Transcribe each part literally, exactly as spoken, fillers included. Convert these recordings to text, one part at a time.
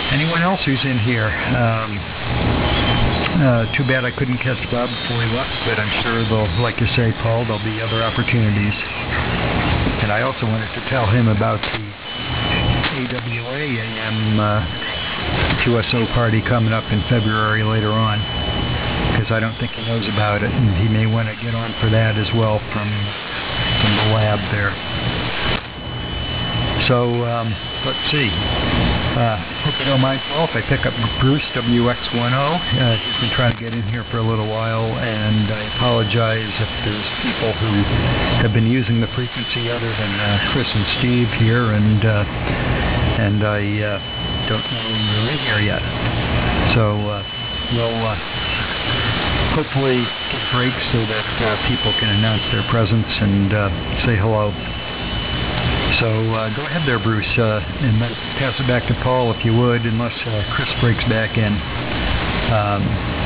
anyone else who's in here? Um, uh, too bad I couldn't catch Bob before he left, but I'm sure there'll, like you say, Paul, there'll be other opportunities. And I also wanted to tell him about the A W A A M uh, Q S O party coming up in February later on, because I don't think he knows about it, and he may want to get on for that as well from, from the lab there. So, um, let's see. Uh, hope you don't mind, Paul, if I pick up Bruce, W X ten. Uh, he's been trying to get in here for a little while, and I apologize if there's people who have been using the frequency other than uh, Chris and Steve here, and uh, and I uh, don't know you're in here yet. So uh, we'll uh, hopefully get breaks so that uh, people can announce their presence and uh, say hello. So uh, go ahead there, Bruce, uh, and pass it back to Paul if you would, unless uh, Chris breaks back in. Um,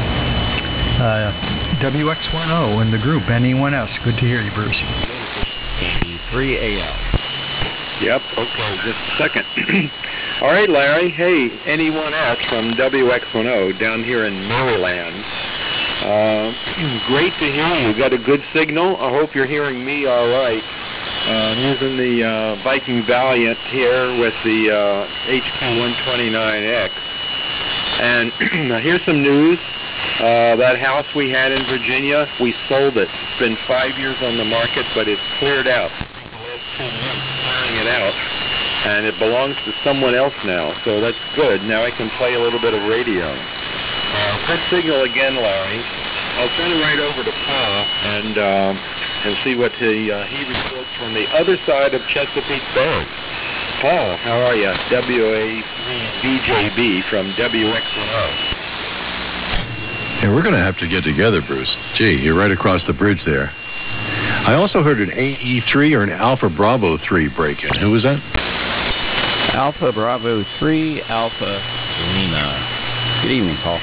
uh, W X ten in the group, N E one S. Good to hear you, Bruce. three A L. Yep, okay, just a second. All right, Larry. Hey, N E one S from W X ten down here in Maryland. Uh, great to hear you. Got a good signal. I hope you're hearing me all right. Uh, I'm using the uh, Viking Valiant here with the uh, H P one twenty-nine X. And here's some news. Uh, that house we had in Virginia, we sold it. It's been five years on the market, but it's cleared out. Clearing it out. And it belongs to someone else now, so that's good. Now I can play a little bit of radio. Uh, good signal again, Larry. I'll turn it right over to Paul and... Uh, and see what he, uh, he reports from the other side of Chesapeake Bay. Paul, how are you? W A V J B from W X ten. Yeah, we're going to have to get together, Bruce. Gee, you're right across the bridge there. I also heard an A E three or an Alpha Bravo three break-in. Who was that? Alpha Bravo three, Alpha Lima. Good evening, Paul.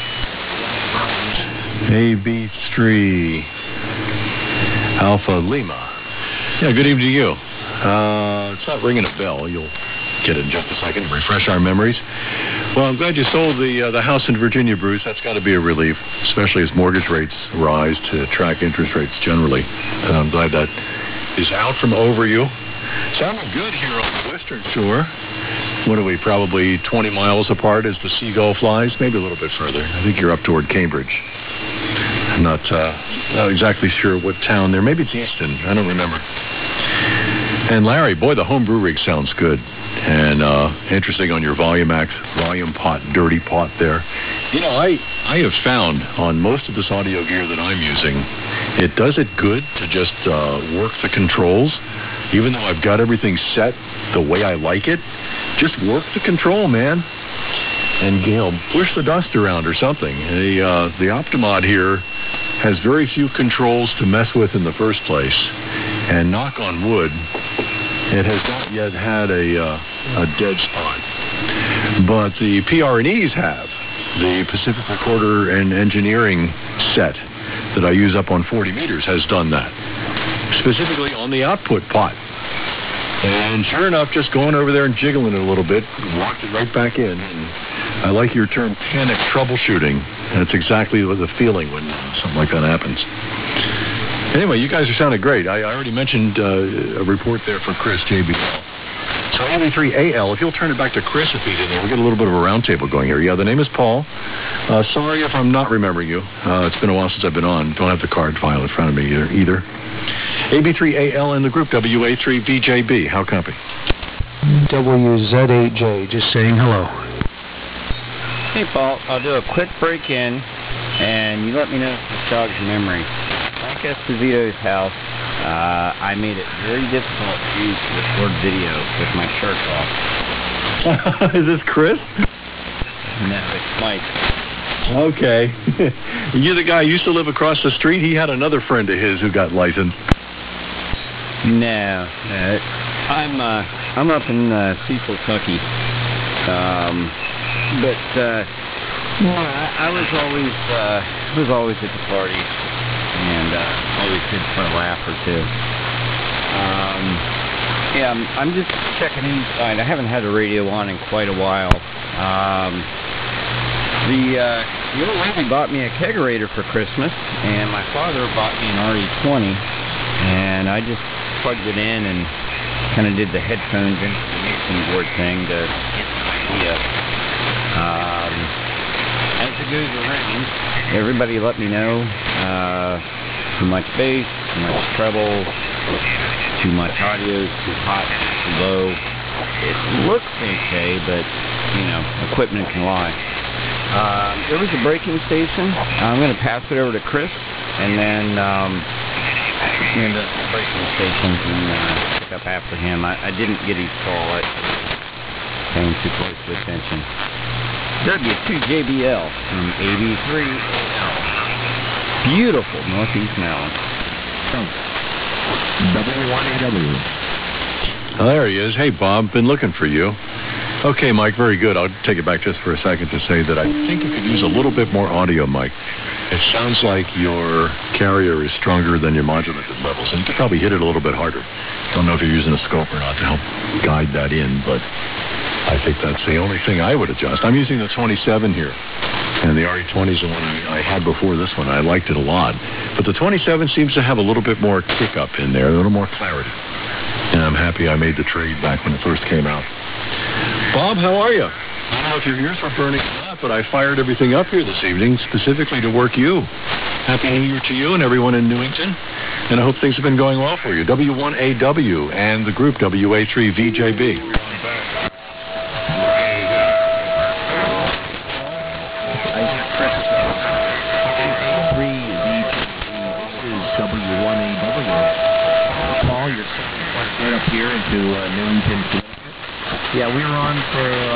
A B three... Alpha Lima. Yeah, good evening to you. Uh, it's not ringing a bell. You'll get it in just a second to refresh our memories. Well, I'm glad you sold the uh, the house in Virginia, Bruce. That's got to be a relief, especially as mortgage rates rise to track interest rates generally. And I'm glad that is out from over you. Sounding good here on the western shore. What are we, probably twenty miles apart as the seagull flies? Maybe a little bit further. I think you're up toward Cambridge. I'm not, uh, not exactly sure what town there. Maybe it's Easton. I don't remember. And Larry, boy, the home brew rig sounds good. And uh, interesting on your Volume X, Volume Pot, Dirty Pot there. You know, I, I have found on most of this audio gear that I'm using, it does it good to just uh, work the controls. Even though I've got everything set the way I like it, just work the control, man. And, you know, push the dust around or something. The, uh, the Optimod here has very few controls to mess with in the first place. And knock on wood, it has not yet had a, uh, a dead spot. But the P R and Es have. The Pacific Recorder and Engineering set that I use up on forty meters has done that. Specifically on the output pot. And sure enough, just going over there and jiggling it a little bit, walked it right back in. And I like your term panic troubleshooting. That's exactly what the feeling when something like that happens. Anyway, you guys are sounding great. I already mentioned uh, a report there for Chris, J B L. So A B three A L, if you'll turn it back to Chris if he's in there, we'll get a little bit of a roundtable going here. Yeah, the name is Paul. Uh, sorry if I'm not remembering you. Uh, it's been a while since I've been on. Don't have the card file in front of me either. either. A B three A L in the group, W A three V J B. How copy? W Z eight J, just saying hello. Hey, Paul. I'll do a quick break-in, and you let me know if this jogs your memory. Frank Esposito's house, uh, I made it very difficult for you to record video with my shirt off. Is this Chris? No, it's Mike. Okay. You're the guy who used to live across the street? He had another friend of his who got licensed. No, no. I'm, uh, I'm up in uh, Cecil, Kentucky. Um, but, uh, well, I, I was always, uh, I was always at the parties, and uh, always good for a laugh or two. Um, Yeah, I'm, I'm just checking inside. I haven't had the radio on in quite a while. Um, the, uh, the old lady bought me a kegerator for Christmas, and my father bought me an R E twenty, and I just plugged it in and kind of did the headphones into the mixing board thing to get an idea. Um, as it goes around, everybody let me know uh, too much bass, too much treble, too much audio, too hot, too low. It looks okay, but, you know, equipment can lie. Uh, there was a braking station. I'm going to pass it over to Chris, and then um, and the braking station can uh, pick up after him. I, I didn't get his call. I was paying too close to attention. W two J B L from eighty-three L. Beautiful Northeast Maryland. W one A W. Oh, there he is. Hey, Bob, been looking for you. Okay, Mike, very good. I'll take it back just for a second to say that I think you could use a little bit more audio, Mike. It sounds like your carrier is stronger than your modulated levels, and you could probably hit it a little bit harder. Don't know if you're using a scope or not to help guide that in, but I think that's the only thing I would adjust. I'm using the twenty-seven here, and the R E twenty is the one I, I had before this one. I liked it a lot. But the twenty-seven seems to have a little bit more kick up in there, a little more clarity. And I'm happy I made the trade back when it first came out. Bob, how are you? I don't know if your ears were burning or not, but I fired everything up here this evening specifically to work you. Happy New Year to you and everyone in Newington. And I hope things have been going well for you. W one A W and the group W A three V J B. This is W one A W. Paul, you're right up here into uh, Newington. Yeah, we were on for